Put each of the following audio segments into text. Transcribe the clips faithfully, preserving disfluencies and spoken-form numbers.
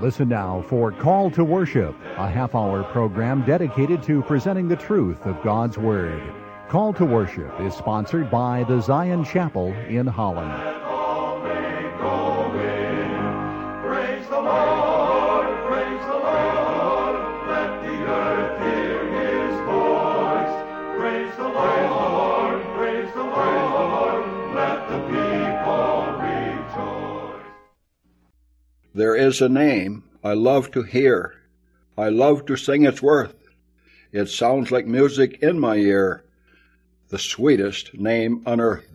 Listen now for Call to Worship, a half-hour program dedicated to presenting the truth of God's Word. Call to Worship is sponsored by the Zion Chapel in Holland. Praise the Lord, praise the Lord, let the earth hear His voice. Praise the Lord, praise the Lord, let the people rejoice. There is a name I love to hear. I love to sing its worth. It sounds like music in my ear, the sweetest name on earth.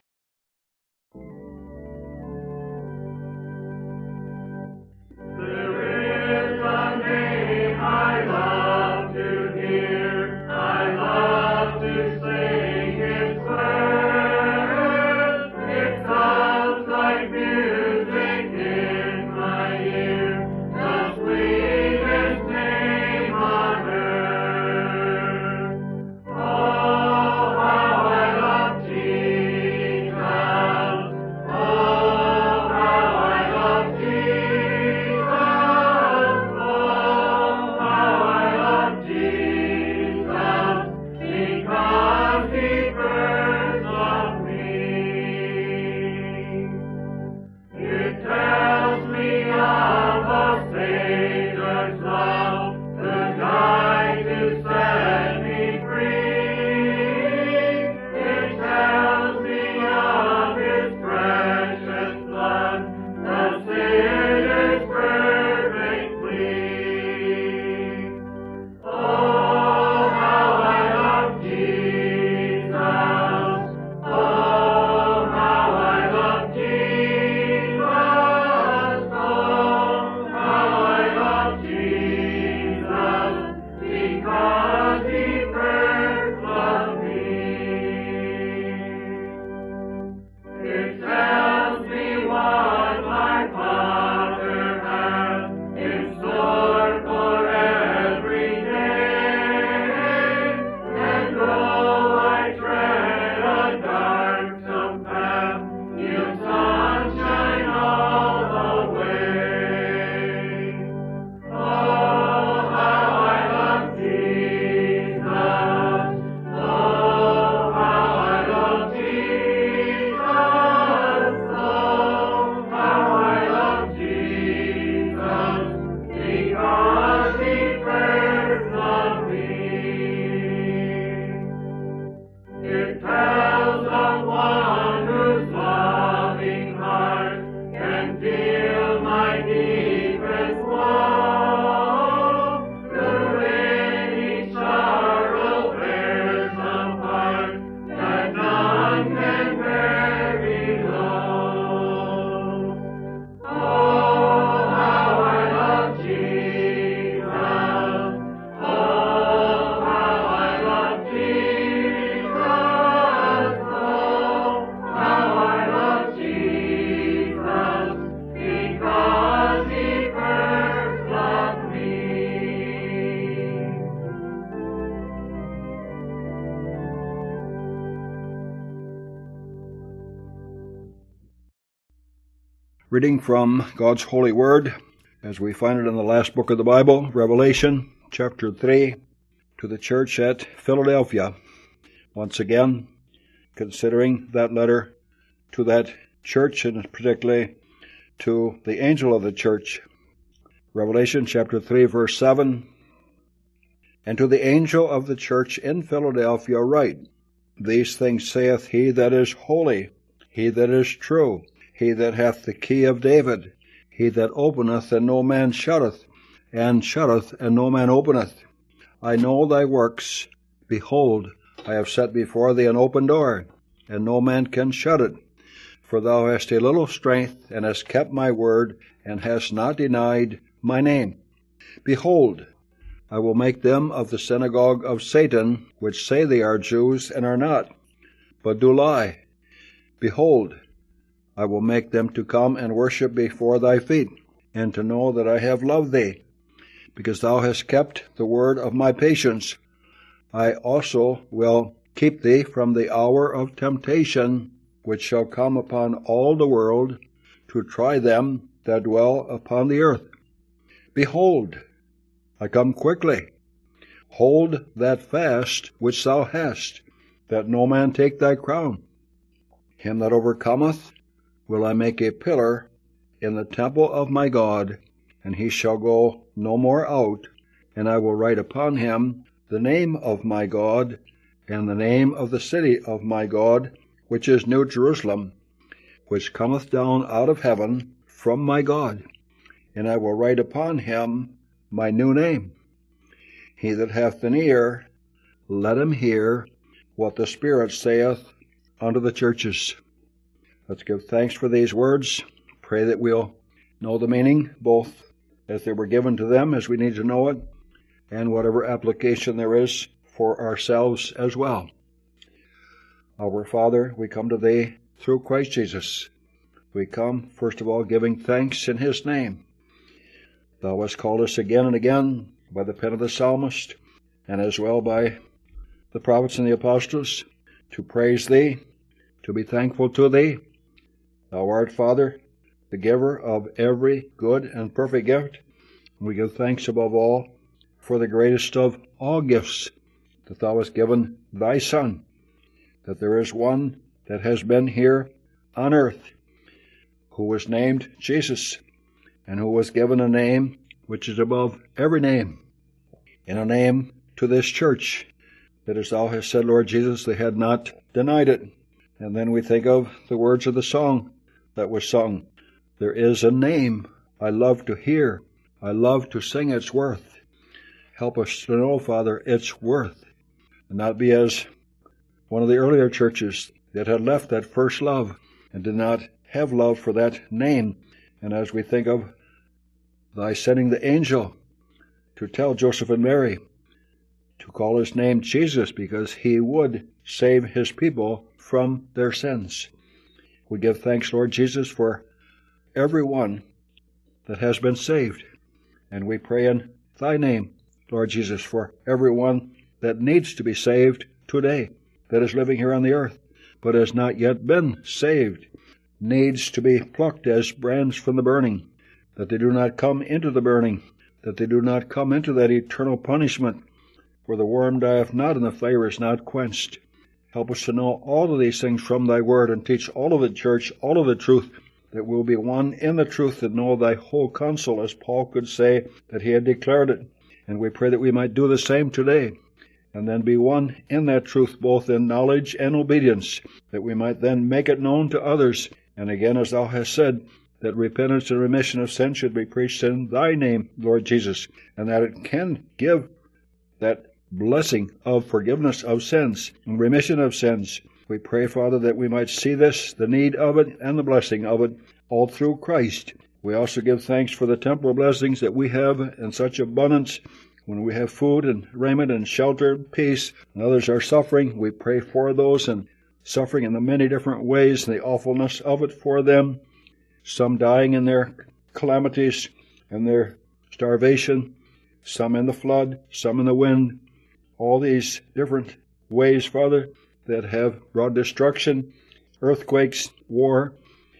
Reading from God's holy word, as we find it in the last book of the Bible, Revelation, chapter three, to the church at Philadelphia. Once again, considering that letter to that church, and particularly to the angel of the church. Revelation chapter three, verse seven, And to the angel of the church in Philadelphia write, These things saith he that is holy, he that is true, he that hath the key of David, he that openeth and no man shutteth, and shutteth and no man openeth. I know thy works. Behold, I have set before thee an open door, and no man can shut it. For thou hast a little strength, and hast kept my word, and hast not denied my name. Behold, I will make them of the synagogue of Satan, which say they are Jews, and are not, but do lie. Behold, I will make them to come and worship before thy feet, and to know that I have loved thee, because thou hast kept the word of my patience. I also will keep thee from the hour of temptation, which shall come upon all the world, to try them that dwell upon the earth. Behold, I come quickly. Hold that fast which thou hast, that no man take thy crown. Him that overcometh will I make a pillar in the temple of my God, and he shall go no more out, and I will write upon him the name of my God, and the name of the city of my God, which is New Jerusalem, which cometh down out of heaven from my God, and I will write upon him my new name. He that hath an ear, let him hear what the Spirit saith unto the churches. Let's give thanks for these words. Pray that we'll know the meaning, both as they were given to them, as we need to know it, and whatever application there is for ourselves as well. Our Father, we come to Thee through Christ Jesus. We come, first of all, giving thanks in His name. Thou hast called us again and again by the pen of the psalmist, and as well by the prophets and the apostles, to praise Thee, to be thankful to Thee. Thou art, Father, the giver of every good and perfect gift. We give thanks above all for the greatest of all gifts, that Thou hast given Thy Son, that there is one that has been here on earth, who was named Jesus, and who was given a name which is above every name, and a name to this church, that as Thou hast said, Lord Jesus, they had not denied it. And then we think of the words of the song that was sung. There is a name I love to hear, I love to sing its worth. Help us to know, Father, its worth, and not be as one of the earlier churches that had left that first love and did not have love for that name. And as we think of Thy sending the angel to tell Joseph and Mary to call his name Jesus, because he would save his people from their sins. We give thanks, Lord Jesus, for everyone that has been saved. And we pray in Thy name, Lord Jesus, for everyone that needs to be saved today, that is living here on the earth, but has not yet been saved, needs to be plucked as brands from the burning, that they do not come into the burning, that they do not come into that eternal punishment, where the worm dieth not and the fire is not quenched. Help us to know all of these things from Thy word, and teach all of the church, all of the truth, that we'll be one in the truth and know Thy whole counsel, as Paul could say that he had declared it. And we pray that we might do the same today, and then be one in that truth, both in knowledge and obedience, that we might then make it known to others. And again, as Thou hast said, that repentance and remission of sin should be preached in Thy name, Lord Jesus, and that it can give that blessing of forgiveness of sins and remission of sins. We pray, Father, that we might see this, the need of it, and the blessing of it, all through Christ. We also give thanks for the temporal blessings that we have in such abundance. When we have food and raiment and shelter, peace, and others are suffering, we pray for those and suffering in the many different ways, and the awfulness of it for them. Some dying in their calamities and their starvation, some in the flood, some in the wind. All these different ways, Father, that have brought destruction, earthquakes, war.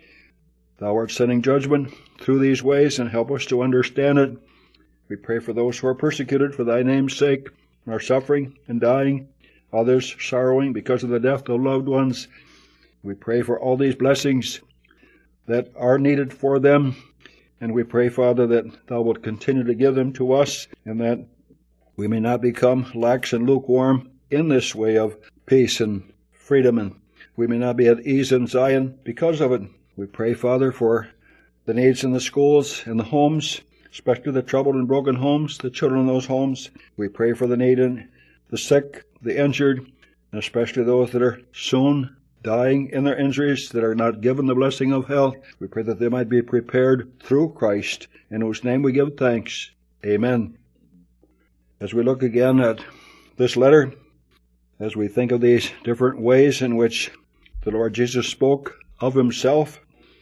Thou art sending judgment through these ways, and help us to understand it. We pray for those who are persecuted for Thy name's sake, and are suffering and dying, others sorrowing because of the death of loved ones. We pray for all these blessings that are needed for them, and we pray, Father, that Thou wilt continue to give them to us, and that we may not become lax and lukewarm in this way of peace and freedom, and we may not be at ease in Zion because of it. We pray, Father, for the needs in the schools and the homes, especially the troubled and broken homes, the children in those homes. We pray for the need in the sick, the injured, and especially those that are soon dying in their injuries, that are not given the blessing of health. We pray that they might be prepared through Christ, in whose name we give thanks. Amen. As we look again at this letter, as we think of these different ways in which the Lord Jesus spoke of Himself,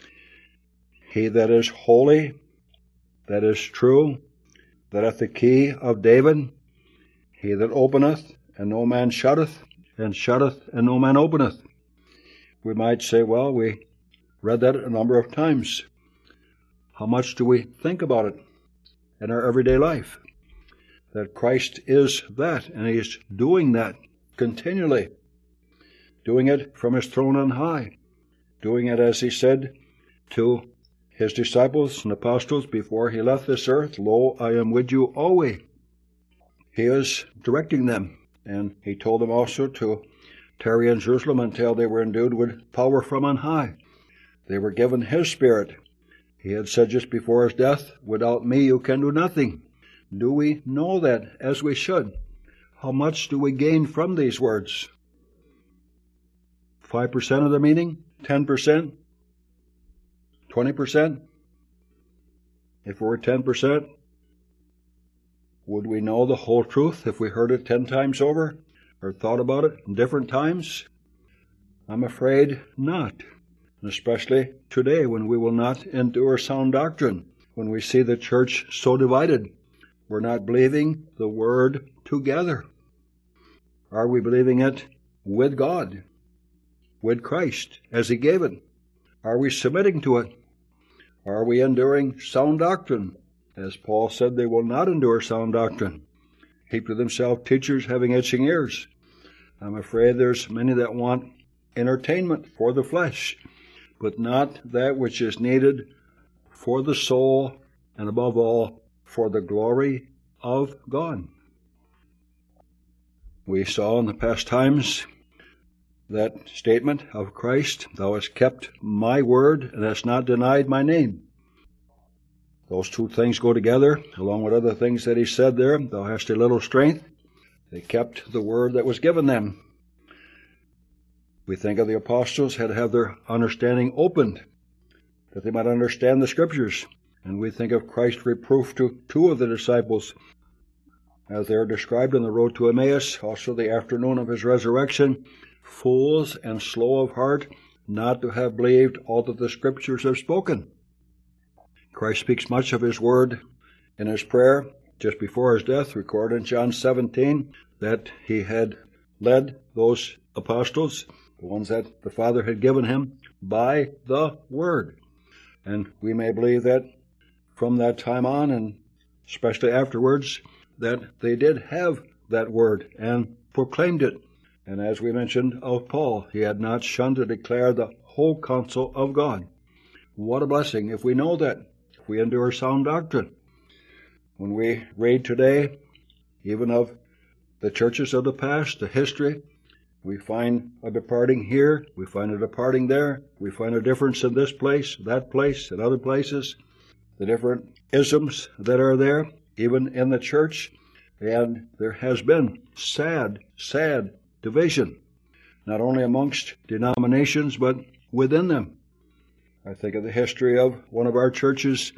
He that is holy, that is true, that hath the key of David, He that openeth, and no man shutteth, and shutteth, and no man openeth. We might say, well, we read that a number of times. How much do we think about it? in our everyday life. That Christ is that, and He is doing that continually. Doing it from His throne on high. Doing it, as He said to His disciples and apostles before He left this earth, "Lo, I am with you always." He is directing them, and He told them also to tarry in Jerusalem until they were endued with power from on high. They were given His Spirit. He had said just before His death, "Without me you can do nothing." Do we know that as we should? How much do we gain from these words? Five percent of the meaning? Ten percent? Twenty percent? If we were ten percent, would we know the whole truth if we heard it ten times over, or thought about it in different times? I'm afraid not, especially today when we will not endure sound doctrine, when we see the church so divided. We're not believing the Word together. Are we believing it with God, with Christ, as He gave it? Are we submitting to it? Are we enduring sound doctrine? As Paul said, they will not endure sound doctrine. Heap to themselves teachers having itching ears. I'm afraid there's many that want entertainment for the flesh, but not that which is needed for the soul, and above all, for the glory of God. We saw in the past times that statement of Christ, "Thou hast kept my word and hast not denied my name." Those two things go together, along with other things that He said there. "Thou hast a little strength." They kept the word that was given them. We think of the apostles had to have their understanding opened, that they might understand the Scriptures. And we think of Christ's reproof to two of the disciples, as they are described in the road to Emmaus, also the afternoon of His resurrection, "Fools and slow of heart, not to have believed all that the Scriptures have spoken." Christ speaks much of His word in His prayer just before His death, recorded in John seventeen, that He had led those apostles, the ones that the Father had given Him, by the Word. And we may believe that from that time on, and especially afterwards, that they did have that Word and proclaimed it. And as we mentioned of Paul, he had not shunned to declare the whole counsel of God. What a blessing if we know that, if we endure sound doctrine. When we read today, even of the churches of the past, the history, we find a departing here, we find a departing there, we find a difference in this place, that place, and other places, the different isms that are there, even in the church, and there has been sad, sad division, not only amongst denominations, but within them. I think of the history of one of our churches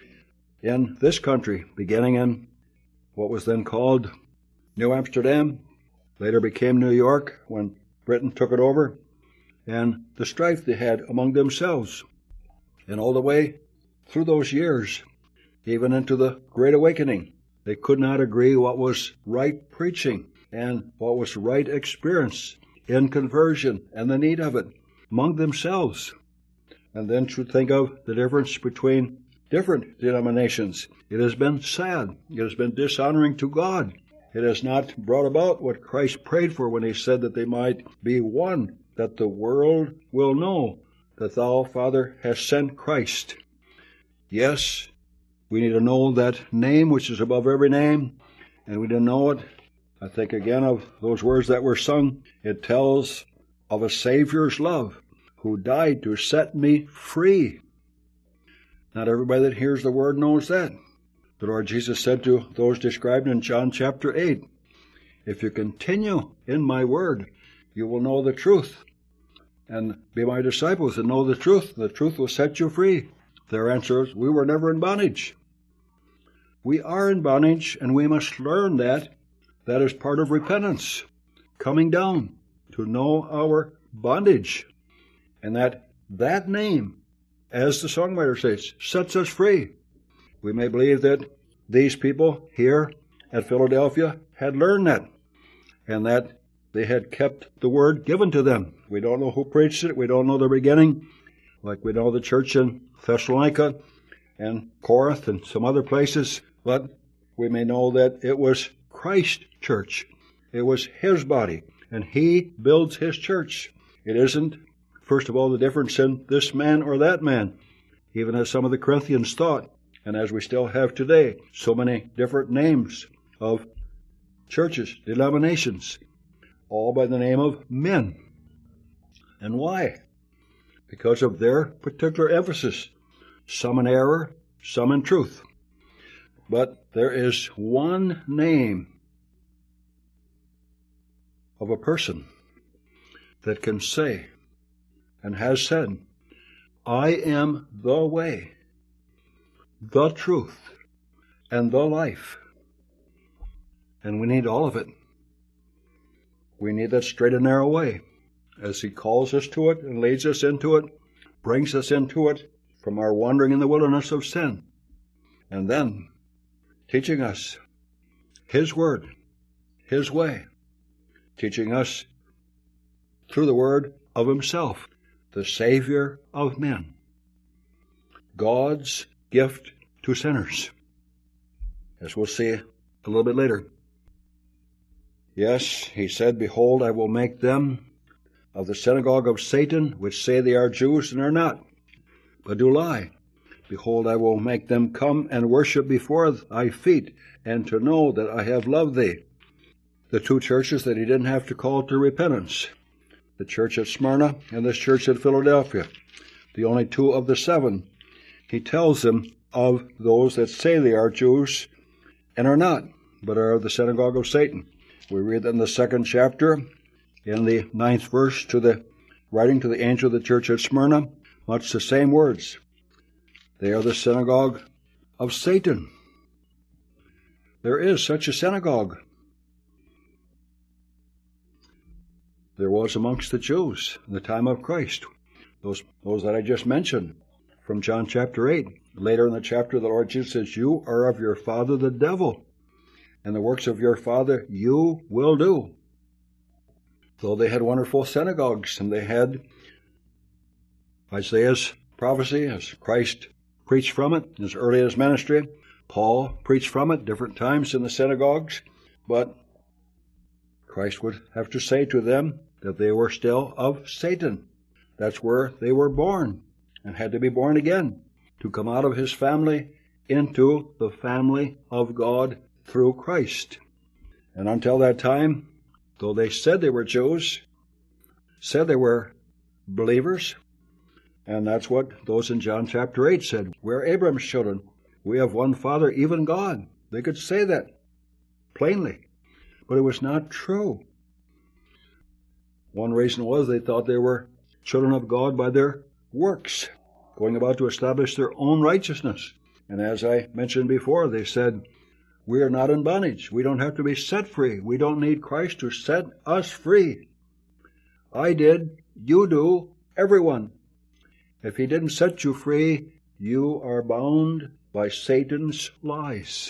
in this country, beginning in what was then called New Amsterdam, later became New York when Britain took it over, and the strife they had among themselves. And all the way through those years, even into the Great Awakening, they could not agree what was right preaching and what was right experience in conversion and the need of it among themselves. And then to think of the difference between different denominations. It has been sad. It has been dishonoring to God. It has not brought about what Christ prayed for when He said that they might be one, that the world will know that Thou, Father, hast sent Christ. Yes, we need to know that name which is above every name, and we need to know it. I think again of those words that were sung. It tells of a Savior's love who died to set me free. Not everybody that hears the word knows that. The Lord Jesus said to those described in John chapter eight, "If you continue in my word, you will know the truth, and be my disciples and know the truth. The truth will set you free." Their answer is, "We were never in bondage." We are in bondage, and we must learn that. That is part of repentance, coming down to know our bondage, and that that name, as the songwriter says, sets us free. We may believe that these people here at Philadelphia had learned that, and that they had kept the word given to them. We don't know who preached it. We don't know the beginning, like we know the church in Thessalonica and Corinth and some other places. but we may know that it was Christ's church. It was His body, and He builds His church. It isn't, first of all, the difference in this man or that man, even as some of the Corinthians thought, and as we still have today, so many different names of churches, denominations, all by the name of men. And why? Because of their particular emphasis, some in error, some in truth. But there is one name of a person that can say and has said, I am the way, the truth, and the life. And we need all of it. We need that straight and narrow way, as He calls us to it and leads us into it, brings us into it from our wandering in the wilderness of sin, and then teaching us His word, His way, teaching us through the word of Himself, the Savior of men, God's gift to sinners, as we'll see a little bit later. Yes, He said, Behold, I will make them of the synagogue of Satan, which say they are Jews and are not, but do lie. Behold, I will make them come and worship before thy feet, and to know that I have loved thee. The two churches that He didn't have to call to repentance, the church at Smyrna and this church at Philadelphia, the only two of the seven. He tells them of those that say they are Jews and are not, but are of the synagogue of Satan. We read in the second chapter, in the ninth verse, to the writing to the angel of the church at Smyrna, much the same words. They are the synagogue of Satan. There is such a synagogue. There was amongst the Jews in the time of Christ, those, those that I just mentioned from John chapter eight. Later in the chapter, the Lord Jesus says, You are of your father the devil, and the works of your father you will do. Though they had wonderful synagogues, and they had Isaiah's prophecy, as Christ preached from it as early as ministry. Paul preached from it different times in the synagogues, but Christ would have to say to them that they were still of Satan. That's where they were born and had to be born again to come out of His family into the family of God through Christ. And until that time, though they said they were Jews, said they were believers, and that's what those in John chapter eight said. We're Abraham's children. We have one Father, even God. They could say that plainly, but it was not true. One reason was they thought they were children of God by their works, going about to establish their own righteousness. And as I mentioned before, they said, we are not in bondage. We don't have to be set free. We don't need Christ to set us free. I did. You do. Everyone. If He didn't set you free, you are bound by Satan's lies.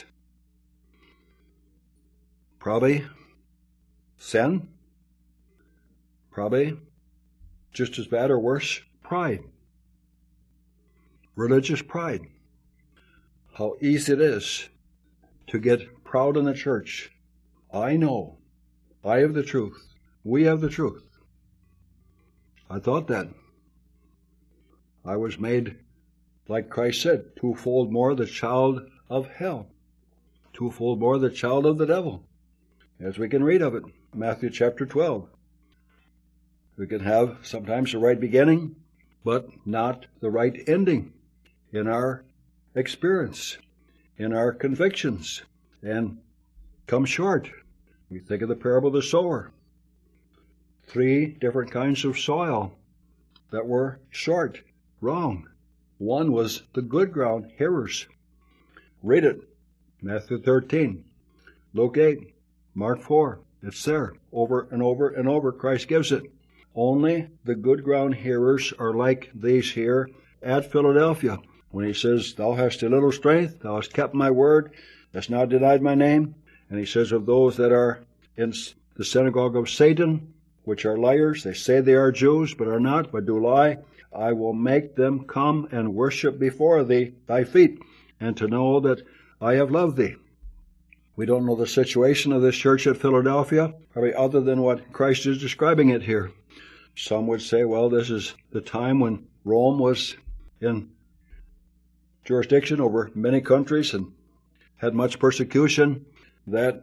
Probably sin. Probably just as bad or worse, pride. Religious pride. How easy it is to get proud in the church. I know. I have the truth. We have the truth. I thought that. I was made, like Christ said, twofold more the child of hell, twofold more the child of the devil, as we can read of it, Matthew chapter twelve. We can have sometimes the right beginning, but not the right ending in our experience, in our convictions, and come short. We think of the parable of the sower. Three different kinds of soil that were short. Wrong. One was the good ground, hearers. Read it. Matthew thirteen, Luke eight, Mark four. It's there. Over and over and over, Christ gives it. Only the good ground hearers are like these here at Philadelphia. When He says, Thou hast a little strength, thou hast kept my word, hast not denied my name. And He says of those that are in the synagogue of Satan, which are liars, they say they are Jews, but are not, but do lie, I will make them come and worship before thee, thy feet, and to know that I have loved thee. We don't know the situation of this church at Philadelphia, probably other than what Christ is describing it here. Some would say, well, this is the time when Rome was in jurisdiction over many countries and had much persecution, that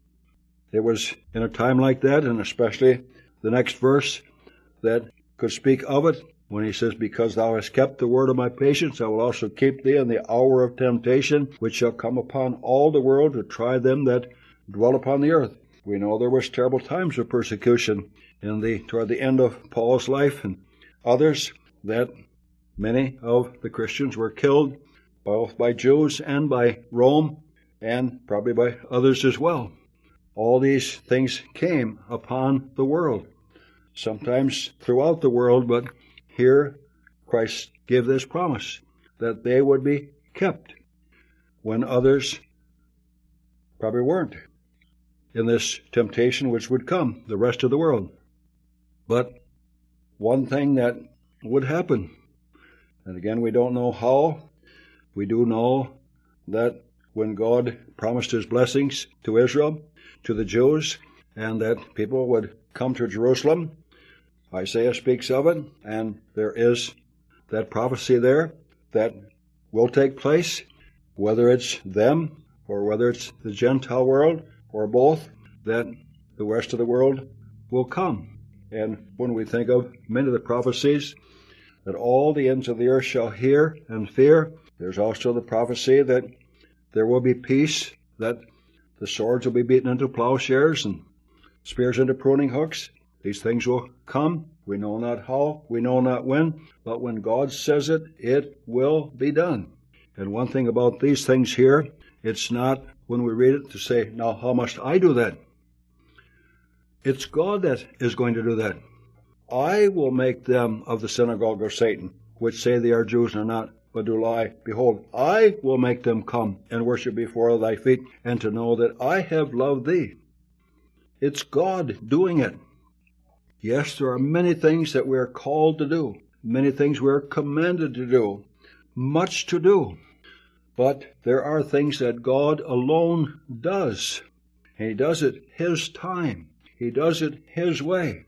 it was in a time like that, and especially the next verse that could speak of it, when he says, because thou hast kept the word of my patience, I will also keep thee in the hour of temptation, which shall come upon all the world to try them that dwell upon the earth. We know there was terrible times of persecution in the toward the end of Paul's life, and others, that many of the Christians were killed, both by Jews and by Rome, and probably by others as well. All these things came upon the world, sometimes throughout the world, but here Christ gave this promise that they would be kept when others probably weren't in this temptation which would come, the rest of the world. But one thing that would happen, and again we don't know how, we do know that when God promised his blessings to Israel, to the Jews, and that people would come to Jerusalem, Isaiah speaks of it, and there is that prophecy there that will take place, whether it's them or whether it's the Gentile world or both, that the rest of the world will come. And when we think of many of the prophecies, that all the ends of the earth shall hear and fear, there's also the prophecy that there will be peace, that the swords will be beaten into plowshares and spears into pruning hooks. These things will come. We know not how, we know not when, but when God says it, it will be done. And one thing about these things here, it's not when we read it to say, now how must I do that? It's God that is going to do that. I will make them of the synagogue of Satan, which say they are Jews and are not, but do lie. Behold, I will make them come and worship before thy feet, and to know that I have loved thee. It's God doing it. Yes, there are many things that we are called to do, many things we are commanded to do, much to do. But there are things that God alone does, and he does it his time. He does it his way.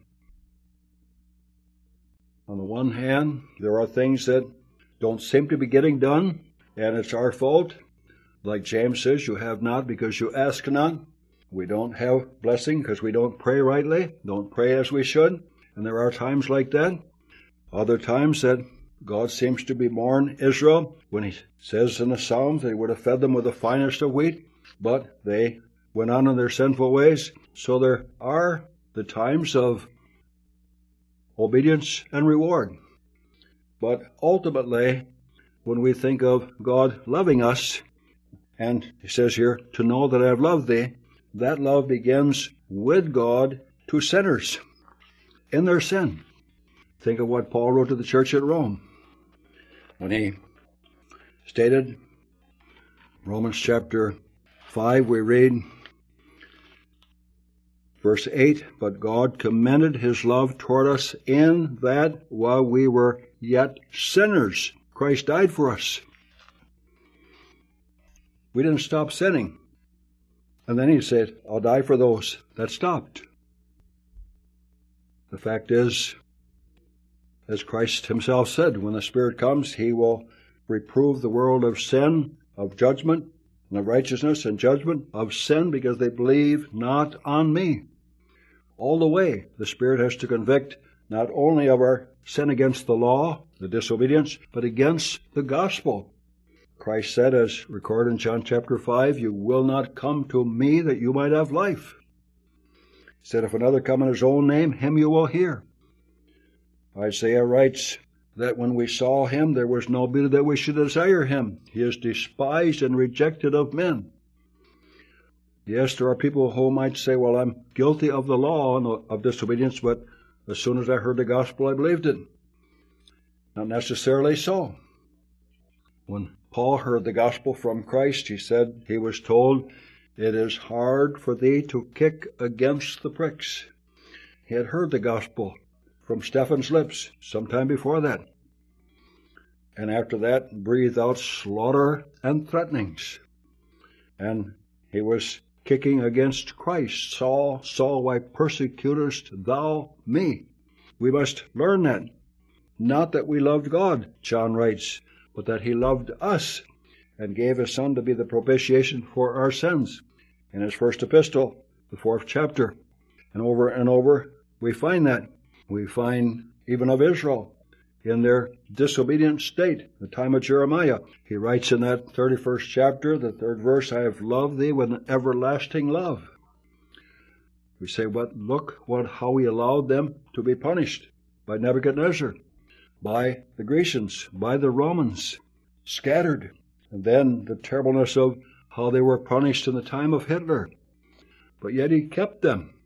On the one hand, there are things that don't seem to be getting done, and it's our fault. Like James says, you have not because you ask not. We don't have blessing because we don't pray rightly, don't pray as we should, and there are times like that. Other times that God seems to be mourning Israel when he says in the Psalms that he would have fed them with the finest of wheat, but they went on in their sinful ways. So there are the times of obedience and reward. But ultimately, when we think of God loving us, and he says here, to know that I have loved thee, that love begins with God to sinners in their sin. Think of what Paul wrote to the church at Rome when he stated, Romans chapter five, we read, verse eight, but God commended his love toward us in that while we were yet sinners, Christ died for us. We didn't stop sinning. And then he said, I'll die for those that stopped. The fact is, as Christ himself said, when the Spirit comes, he will reprove the world of sin, of judgment, and of righteousness and judgment, of sin, because they believe not on me. All the way, the Spirit has to convict not only of our sin against the law, the disobedience, but against the gospel. Christ said, as recorded in John chapter five, you will not come to me that you might have life. He said, if another come in his own name, him you will hear. Isaiah writes that when we saw him, there was no beauty that we should desire him. He is despised and rejected of men. Yes, there are people who might say, well, I'm guilty of the law and of disobedience, but as soon as I heard the gospel, I believed it. Not necessarily so. When Paul heard the gospel from Christ, he said he was told, it is hard for thee to kick against the pricks. He had heard the gospel from Stephen's lips sometime before that. And after that, breathed out slaughter and threatenings. and he was kicking against Christ. Saul, Saul, why persecutest thou me? We must learn that. Not that we loved God, John writes, but that he loved us and gave his Son to be the propitiation for our sins. In his first epistle, the fourth chapter. And over and over we find that. We find even of Israel in their disobedient state, the time of Jeremiah. He writes in that thirty-first chapter, the third verse, I have loved thee with an everlasting love. We say, what? Look what how he allowed them to be punished by Nebuchadnezzar, by the Grecians, by the Romans, scattered. And then the terribleness of how they were punished in the time of Hitler. But yet he kept them.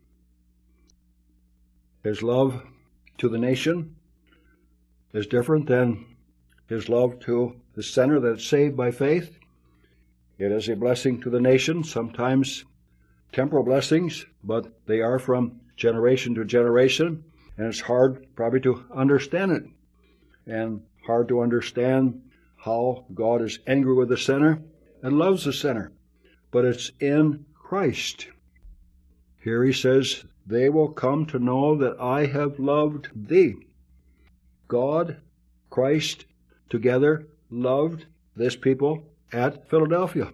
His love to the nation is different than his love to the sinner that's saved by faith. It is a blessing to the nation, sometimes temporal blessings, but they are from generation to generation, and it's hard probably to understand it, and hard to understand how God is angry with the sinner and loves the sinner. But it's in Christ. Here he says, they will come to know that I have loved thee. God, Christ, together loved this people at Philadelphia.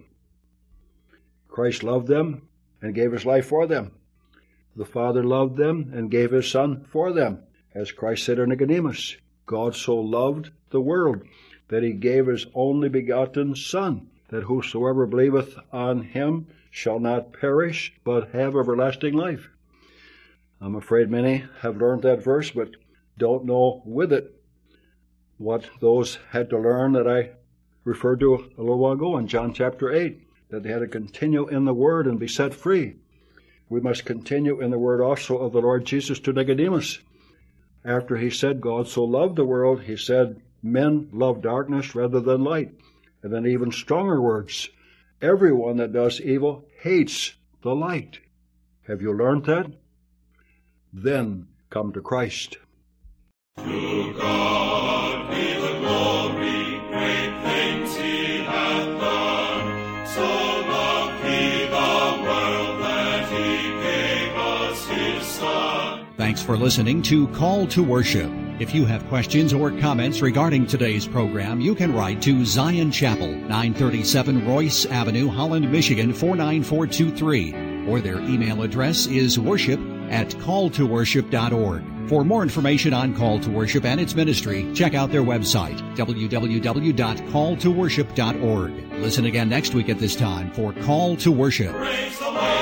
Christ loved them and gave his life for them. The Father loved them and gave his Son for them. As Christ said to Nicodemus, God so loved the world that he gave his only begotten Son, that whosoever believeth on him shall not perish, but have everlasting life. I'm afraid many have learned that verse, but don't know with it what those had to learn that I referred to a little while ago in John chapter eight, that they had to continue in the Word and be set free. We must continue in the Word also of the Lord Jesus to Nicodemus. After he said God so loved the world, he said men love darkness rather than light. And then even stronger words, everyone that does evil hates the light. Have you learned that? Then come to Christ. To God be the glory, great things he hath done. So loved he the world that he gave us his Son. Thanks for listening to Call to Worship. If you have questions or comments regarding today's program, you can write to Zion Chapel, nine thirty-seven Royce Avenue, Holland, Michigan, four nine four two three, or their email address is worship at call to worship dot org. For more information on Call to Worship and its ministry, check out their website, w w w dot call to worship dot org. Listen again next week at this time for Call to Worship. Praise the Lord.